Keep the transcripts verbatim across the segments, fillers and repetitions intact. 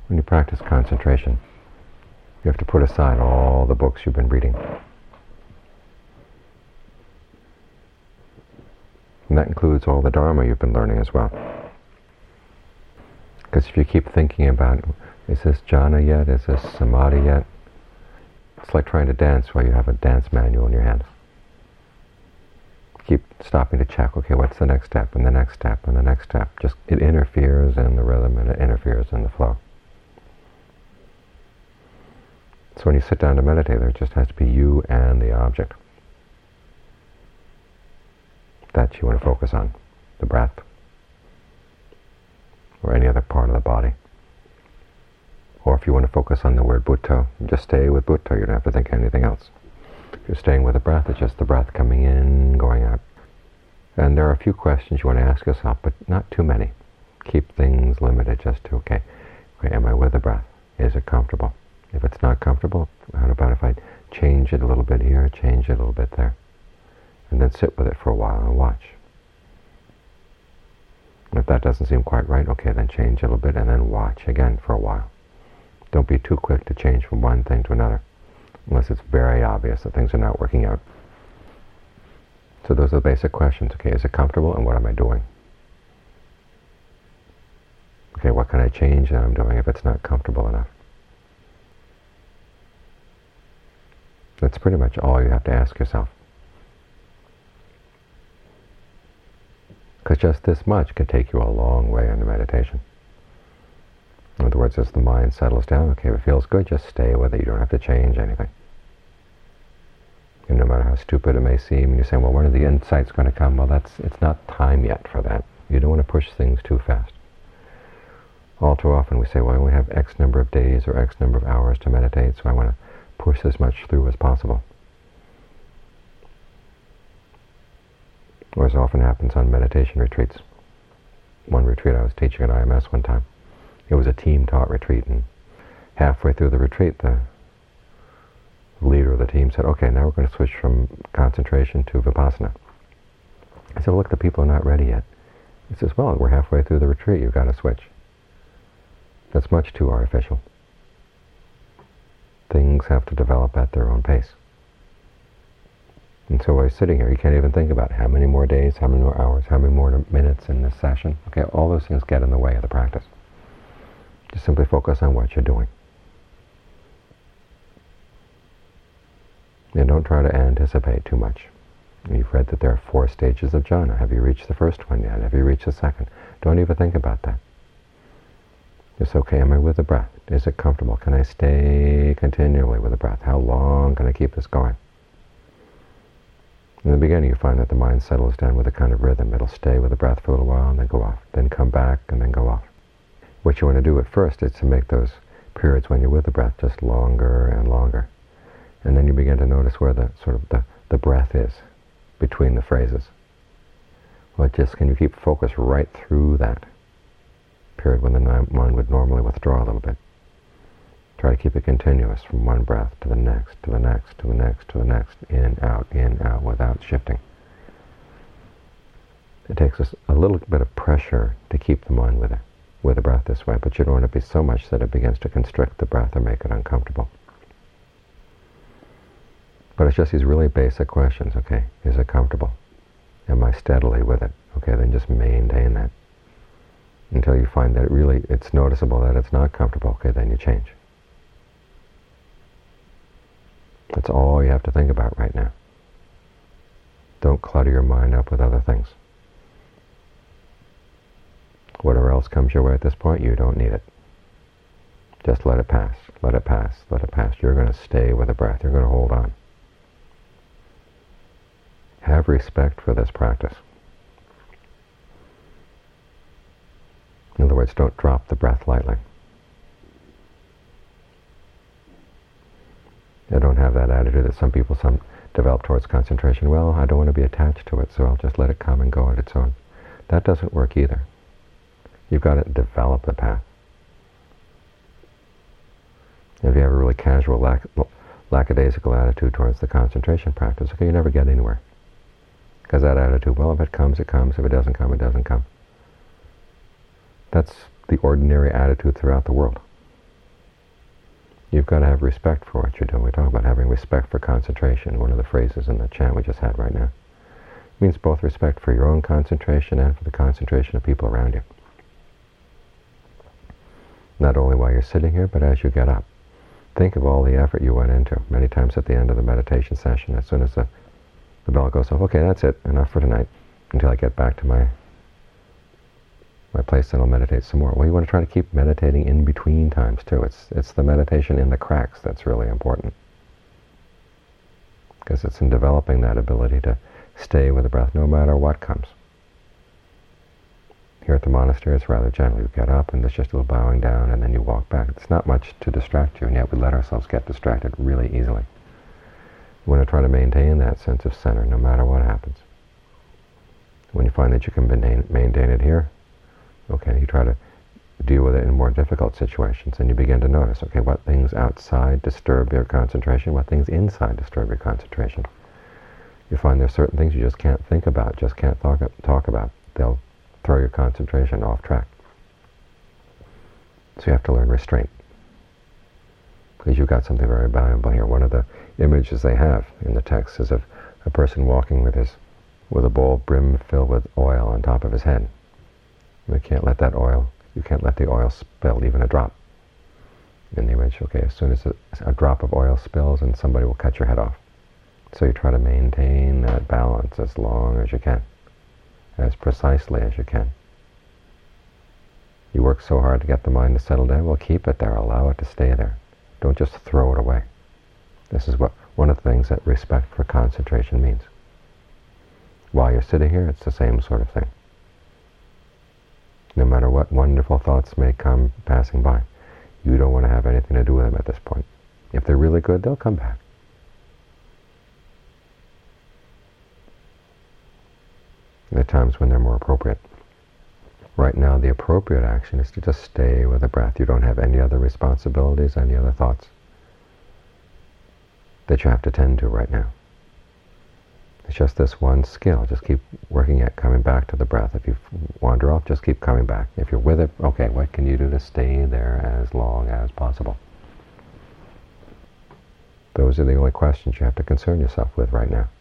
When you practice concentration, you have to put aside all the books you've been reading. And that includes all the Dharma you've been learning as well. Because if you keep thinking about, is this jhana yet? Is this samadhi yet? It's like trying to dance while you have a dance manual in your hands. Keep stopping to check, okay, what's the next step, and the next step, and the next step. Just, it interferes in the rhythm, and it interferes in the flow. So when you sit down to meditate, there just has to be you and the object that you want to focus on, the breath, or any other part of the body. Or if you want to focus on the word Bhutto, just stay with Bhutto, you don't have to think anything else. If you're staying with the breath, it's just the breath coming in, going out. And there are a few questions you want to ask yourself, but not too many. Keep things limited just to, okay, okay, am I with the breath? Is it comfortable? If it's not comfortable, how about if I change it a little bit here, change it a little bit there? And then sit with it for a while and watch. And if that doesn't seem quite right, okay, then change a little bit and then watch again for a while. Don't be too quick to change from one thing to another, unless it's very obvious that things are not working out. So those are the basic questions. Okay, is it comfortable, and what am I doing? Okay, what can I change that I'm doing if it's not comfortable enough? That's pretty much all you have to ask yourself. Because just this much can take you a long way in the meditation. In other words, as the mind settles down, okay, if it feels good, just stay with it. You don't have to change anything. And no matter how stupid it may seem, and you say, well, when are the insights going to come? Well, that's it's not time yet for that. You don't want to push things too fast. All too often we say, well, I only have X number of days or X number of hours to meditate, so I want to push as much through as possible. Or as often happens on meditation retreats. One retreat I was teaching at I M S one time. It was a team-taught retreat, and halfway through the retreat, the leader of the team said, okay, now we're going to switch from concentration to vipassana. I said, well, look, the people are not ready yet. He says, well, we're halfway through the retreat, you've got to switch. That's much too artificial. Things have to develop at their own pace. And so while you're sitting here, you can't even think about how many more days, how many more hours, how many more minutes in this session. Okay, all those things get in the way of the practice. Just simply focus on what you're doing. And don't try to anticipate too much. You've read that there are four stages of jhana. Have you reached the first one yet? Have you reached the second? Don't even think about that. Just, okay, am I with the breath? Is it comfortable? Can I stay continually with the breath? How long can I keep this going? In the beginning, you find that the mind settles down with a kind of rhythm. It'll stay with the breath for a little while and then go off, then come back and then go off. What you want to do at first is to make those periods when you're with the breath just longer and longer. And then you begin to notice where the sort of the, the breath is between the phrases. Well, just can you keep focus right through that period when the mind would normally withdraw a little bit. Try to keep it continuous from one breath to the next, to the next, to the next, to the next, in, out, in, out, without shifting. It takes us a little bit of pressure to keep the mind with it, with the breath this way, but you don't want it to be so much that it begins to constrict the breath or make it uncomfortable. But it's just these really basic questions, okay? Is it comfortable? Am I steadily with it? Okay, then just maintain that until you find that it really, it's noticeable that it's not comfortable. Okay, then you change. That's all you have to think about right now. Don't clutter your mind up with other things. Whatever else comes your way at this point, you don't need it. Just let it pass, let it pass, let it pass. You're going to stay with the breath. You're going to hold on. Have respect for this practice. In other words, don't drop the breath lightly. I don't have that attitude that some people some develop towards concentration. Well, I don't want to be attached to it, so I'll just let it come and go on its own. That doesn't work either. You've got to develop the path. If you have a really casual, lack, lackadaisical attitude towards the concentration practice, okay, you never get anywhere. Because that attitude, well, if it comes, it comes. If it doesn't come, it doesn't come. That's the ordinary attitude throughout the world. You've got to have respect for what you're doing. We talk about having respect for concentration, one of the phrases in the chant we just had right now. It means both respect for your own concentration and for the concentration of people around you. Not only while you're sitting here, but as you get up. Think of all the effort you went into. Many times at the end of the meditation session, as soon as the, the bell goes off, okay, that's it, enough for tonight, until I get back to my my place, then I'll meditate some more. Well, you want to try to keep meditating in between times too. It's it's the meditation in the cracks that's really important, because it's in developing that ability to stay with the breath no matter what comes. Here at the monastery, it's rather gentle. You get up and there's just a little bowing down and then you walk back. It's not much to distract you, and yet we let ourselves get distracted really easily. We want to try to maintain that sense of center no matter what happens. When you find that you can maintain, maintain it here, okay, you try to deal with it in more difficult situations, and you begin to notice, okay, what things outside disturb your concentration, what things inside disturb your concentration. You find there's certain things you just can't think about, just can't talk, talk about. They'll throw your concentration off track. So you have to learn restraint, because you've got something very valuable here. One of the images they have in the text is of a person walking with his with a bowl brim filled with oil on top of his head. You can't let that oil, you can't let the oil spill even a drop. In the image, okay, as soon as a, a drop of oil spills, and somebody will cut your head off. So you try to maintain that balance as long as you can, as precisely as you can. You work so hard to get the mind to settle down, well, keep it there, allow it to stay there. Don't just throw it away. This is what one of the things that respect for concentration means. While you're sitting here, it's the same sort of thing. No matter what wonderful thoughts may come passing by, you don't want to have anything to do with them at this point. If they're really good, they'll come back. There are times when they're more appropriate. Right now, the appropriate action is to just stay with the breath. You don't have any other responsibilities, any other thoughts that you have to tend to right now. It's just this one skill. Just keep working at coming back to the breath. If you wander off, just keep coming back. If you're with it, okay, what can you do to stay there as long as possible? Those are the only questions you have to concern yourself with right now.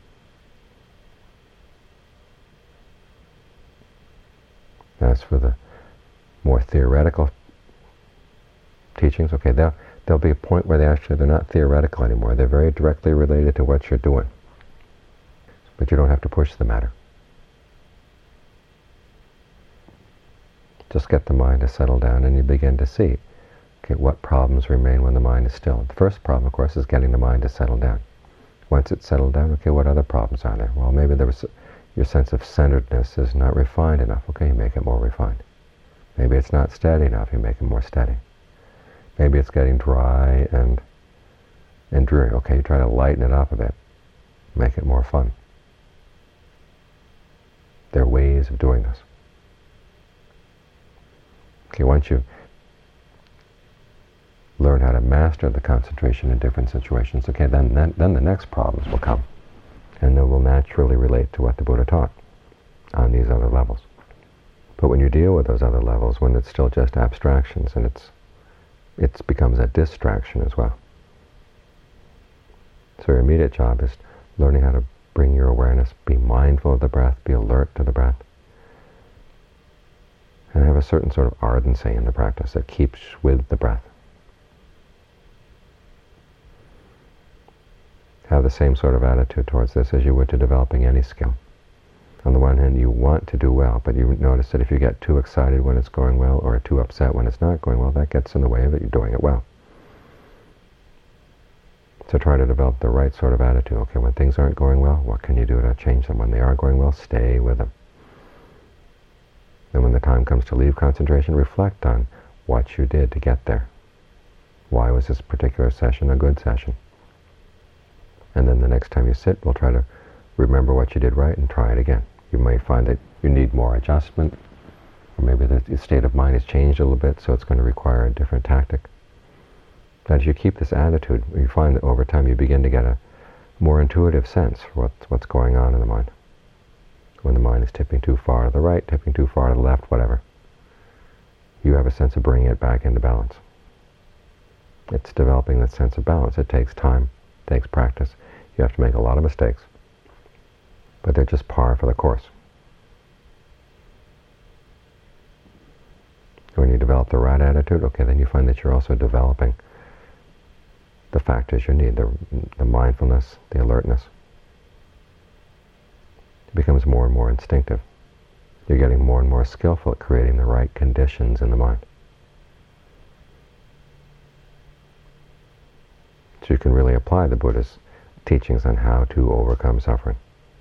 As for the more theoretical teachings, okay, there'll, there'll be a point where they actually, they're not theoretical anymore. They're very directly related to what you're doing. But you don't have to push the matter. Just get the mind to settle down, and you begin to see, okay, what problems remain when the mind is still. The first problem, of course, is getting the mind to settle down. Once it's settled down, okay, what other problems are there? Well, maybe there was, your sense of centeredness is not refined enough. Okay, you make it more refined. Maybe it's not steady enough. You make it more steady. Maybe it's getting dry and and dreary. Okay, you try to lighten it up a bit. Make it more fun. There are ways of doing this. Okay, once you learn how to master the concentration in different situations, okay, then, then, then the next problems will come. And they will naturally relate to what the Buddha taught on these other levels. But when you deal with those other levels, when it's still just abstractions, and it's it becomes a distraction as well. So your immediate job is learning how to bring your awareness, be mindful of the breath, be alert to the breath, and have a certain sort of ardency in the practice that keeps with the breath. Have the same sort of attitude towards this as you would to developing any skill. On the one hand, you want to do well, but you notice that if you get too excited when it's going well, or too upset when it's not going well, that gets in the way of it, you're doing it well. So try to develop the right sort of attitude. Okay, when things aren't going well, what can you do to change them? When they are going well, stay with them. Then when the time comes to leave concentration, reflect on what you did to get there. Why was this particular session a good session? And then the next time you sit, we'll try to remember what you did right and try it again. You may find that you need more adjustment, or maybe the state of mind has changed a little bit, so it's going to require a different tactic. But as you keep this attitude, you find that over time you begin to get a more intuitive sense for what's, what's going on in the mind. When the mind is tipping too far to the right, tipping too far to the left, whatever, you have a sense of bringing it back into balance. It's developing that sense of balance. It takes time, it takes practice. You have to make a lot of mistakes, but they're just par for the course. When you develop the right attitude, okay, then you find that you're also developing the factors you need, the, the mindfulness, the alertness. It becomes more and more instinctive. You're getting more and more skillful at creating the right conditions in the mind. So you can really apply the Buddha's teachings on how to overcome suffering.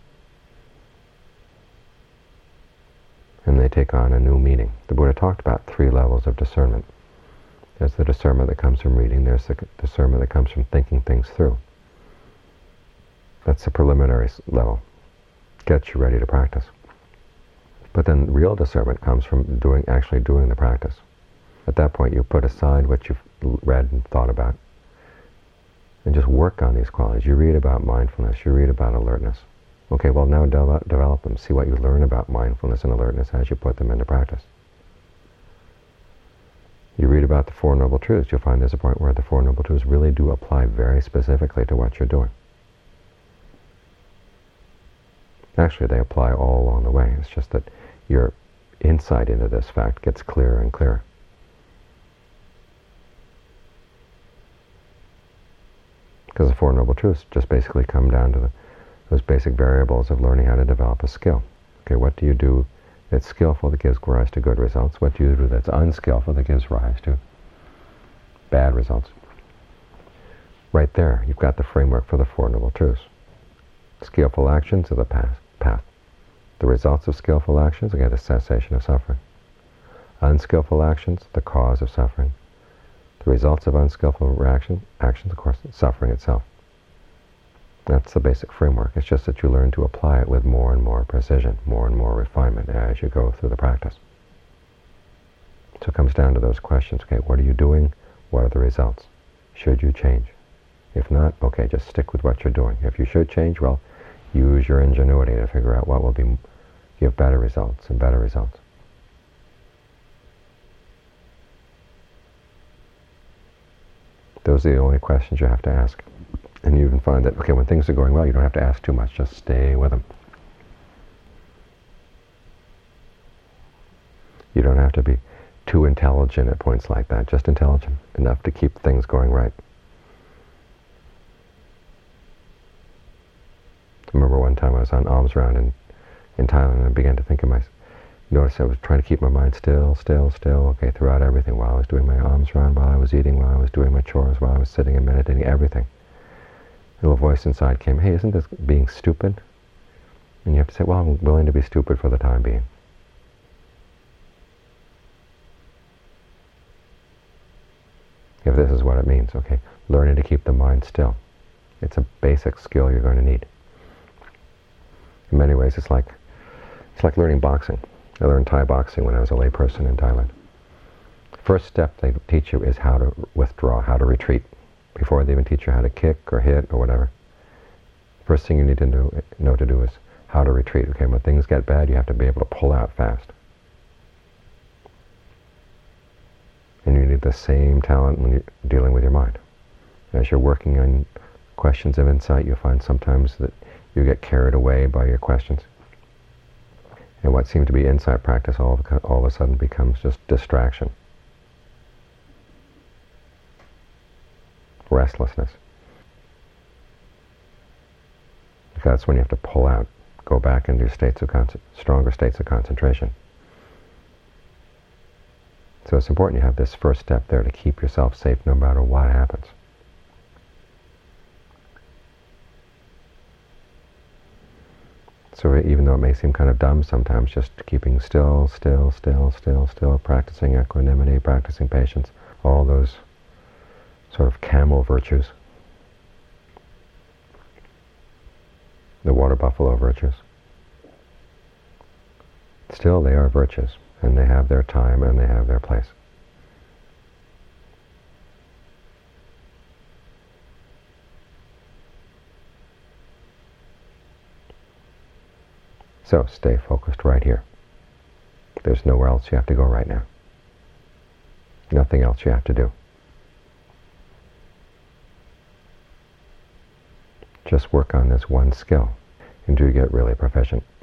And they take on a new meaning. The Buddha talked about three levels of discernment. There's the discernment that comes from reading. There's the discernment that comes from thinking things through. That's the preliminary level. Gets you ready to practice. But then real discernment comes from doing, actually doing the practice. At that point, you put aside what you've read and thought about, and just work on these qualities. You read about mindfulness. You read about alertness. Okay, well now develop, develop them. See what you learn about mindfulness and alertness as you put them into practice. You read about the Four Noble Truths. You'll find there's a point where the Four Noble Truths really do apply very specifically to what you're doing. Actually, they apply all along the way. It's just that your insight into this fact gets clearer and clearer. Because the Four Noble Truths just basically come down to the, those basic variables of learning how to develop a skill. Okay, what do you do that's skillful that gives rise to good results? What do you do that's unskillful that gives rise to bad results? Right there, you've got the framework for the Four Noble Truths. Skillful actions are the path. path. The results of skillful actions, again, the cessation of suffering. Unskillful actions, the cause of suffering. The results of unskillful reaction, actions, of course, suffering itself. That's the basic framework. It's just that you learn to apply it with more and more precision, more and more refinement as you go through the practice. So it comes down to those questions. Okay, what are you doing? What are the results? Should you change? If not, okay, just stick with what you're doing. If you should change, well, use your ingenuity to figure out what will be, give better results and better results. Those are the only questions you have to ask. And you even find that, okay, when things are going well, you don't have to ask too much. Just stay with them. You don't have to be too intelligent at points like that. Just intelligent enough to keep things going right. I remember one time I was on alms round in, in Thailand, and I began to think of myself. Notice I was trying to keep my mind still, still, still, okay, throughout everything, while I was doing my alms round, while I was eating, while I was doing my chores, while I was sitting and meditating, everything. A little voice inside came, hey, isn't this being stupid? And you have to say, well, I'm willing to be stupid for the time being. If this is what it means, okay, learning to keep the mind still. It's a basic skill you're going to need. In many ways, it's like it's like learning boxing. I learned Thai boxing when I was a layperson in Thailand. First step they teach you is how to withdraw, how to retreat, before they even teach you how to kick or hit or whatever. First thing you need to know, know to do is how to retreat. Okay, when things get bad, you have to be able to pull out fast. And you need the same talent when you're dealing with your mind. As you're working on questions of insight, you'll find sometimes that you get carried away by your questions. And what seemed to be insight practice all of, all of a sudden becomes just distraction. Restlessness. That's when you have to pull out, go back into states of con- stronger states of concentration. So it's important you have this first step there to keep yourself safe no matter what happens. So even though it may seem kind of dumb sometimes, just keeping still, still, still, still, still, practicing equanimity, practicing patience, all those sort of camel virtues, the water buffalo virtues. Still, they are virtues, and they have their time and they have their place. So stay focused right here. There's nowhere else you have to go right now. Nothing else you have to do. Just work on this one skill until you get really proficient.